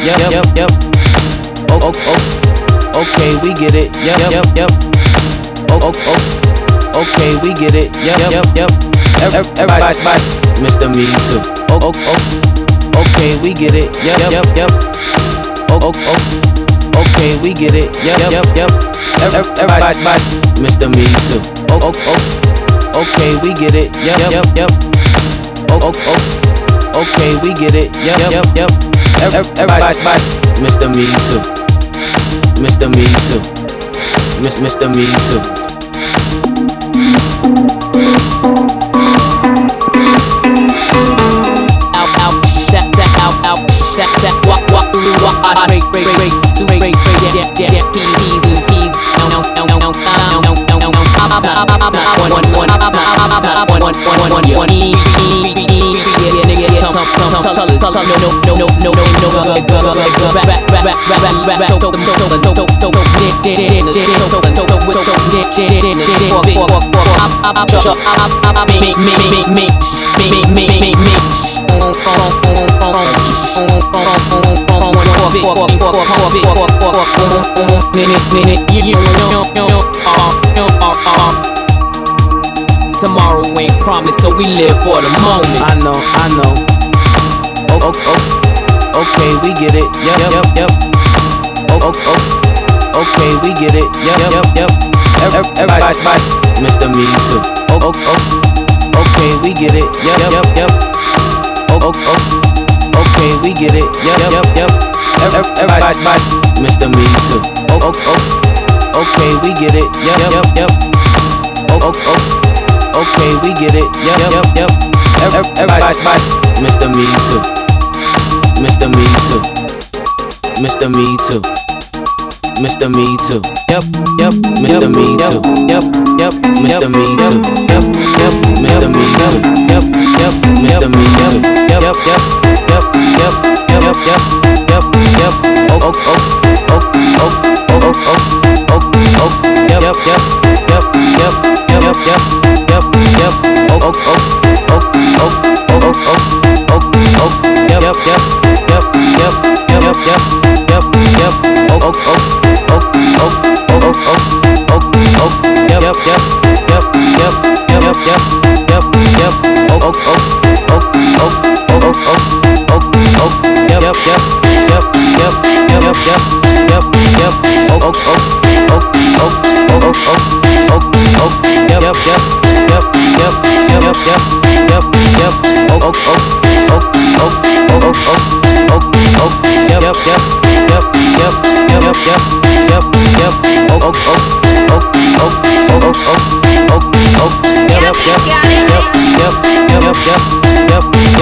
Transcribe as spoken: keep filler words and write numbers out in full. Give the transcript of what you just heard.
Yep, yep, yep. Oh, oh, oh. Okay, we get it. Yep, yep, yep. Oh, oh, oh. Okay, we get it. Yep, yep, yep. Everybody, Mister Me Too. Oh, oh, oh. Okay, we get it. Yep, yep, yep. Oh, oh, oh. Okay, we get it. Yep, yep, yep. Everybody, Mister Me Too. Oh, oh, oh. Okay, we get it. Yep, yep, yep. Oh, oh, oh. Okay, we get it. Yep, yep, yep. Everybody, Mister Me Too. Mister Me Too. Miss Mister Me Too. Out, out, that, that, out, out, that, that, walk, walk, walk, I break, break, break, break, break, break, yeah, yeah, yeah, P's, P's, P's, no, no, no, no, no, no, no, no, no, one, one, one, one, one, one, one, one, one, E, E, E, E, yeah, nigga, yeah, come, come, come, colors, colors, no, no, no, no, no, no, no, rap, rap, rap, rap, rap, rap, do, do, do, do, do, do, do, did, did, did, did, do, do, do, do, do, did, did, did, did, did, walk, walk, walk, walk, up, up, up, up, up, up, me, me, me, me, me, me, me, me, me. Tomorrow ain't promised, so we live for the moment. I know, I know. Oh, oh, oh. Okay, we get it. Yep, yep, yep. Oh, oh, oh. Okay, we get it. Yep, yep, yep. Everybody, Mister Me Too. Oh, oh, oh. Okay, we get it. Yep, yep, yep. Oh, oh, oh. Okay, we get it. Yep, yep, yep. Everybody, Mister Me Too. Oh, oh, oh. Okay, we get it. Yep, yep, yep. Oh, oh, oh. Okay, we get it. Yep, yep, yep. Everybody, Mister Me Too. Mister Me Too. Mister Me Too. Mister Me Too. Yep, yep. Mister Me Too. Yep, yep. Mister Me Too. Yep, yep. Mister Me Too. Yep, yep. Mister Me Too. Yep, yep, yep. Yep, yep. Yep, yep. Yep, yep. Oh, oh, oh. Oh, oh, oh, oh, oh, oh, oh. Yep, yep, yep. Yep, yep. Yep, yep, yep. Yep, yep. Oh, oh, oh. Oh, oh, oh, oh, oh, oh, oh. Yep, yep, yep. Yep, yep. Yep, yep, yep. Yep, yep. Oh, oh, oh. Oh, oh, oh, oh, oh, oh, oh. Yep, yep, yep. Yep, yep. Yep, yep, yep. Yep, yep. Oh, oh, oh. Oh, oh, oh, oh, oh, oh, oh. Yep, yep, yep. Yep, yep. Yep, yep, yep. Yep, yep. Oh, oh, oh. Oh, oh, oh, oh, oh, oh, oh. Yep, yep, yep. Yep, yep. Yep, yep, yep. Yep, yep. Oh, oh, oh. Oh, oh, oh, oh, oh, oh, oh. Yep, yep, yep. Yep, yep. Yep, yep, yep. Yep, yep. Oh, oh, oh. Oh, oh, oh, oh, oh, oh, oh. Yep, yep, yep. Yep, yep. Yep, yep, yep. Yep,